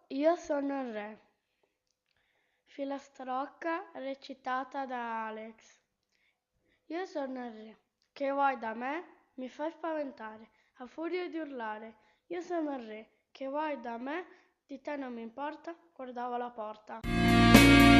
Io sono il re. Filastrocca recitata da Alex. Io sono il re. Che vuoi da me? Mi fai spaventare, a furia di urlare. Io sono il re. Che vuoi da me? Di te non mi importa, guardavo la porta.